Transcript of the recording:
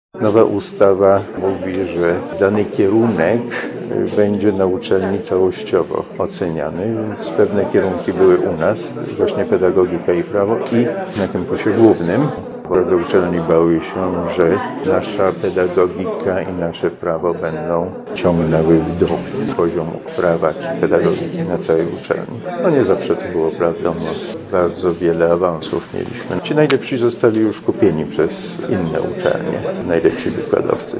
Nowa ustawa mówi, że dany kierunek będzie na uczelni całościowo oceniany, więc pewne kierunki były u nas, właśnie pedagogika i prawo i na kampusie głównym. Bardzo uczelni bały się, że nasza pedagogika i nasze prawo będą ciągnęły w dół poziomu prawa czy pedagogiki na całej uczelni. No nie zawsze to było prawdą, bo bardzo wiele awansów mieliśmy. Ci najlepsi zostali już kupieni przez inne uczelnie, najlepsi wykładowcy.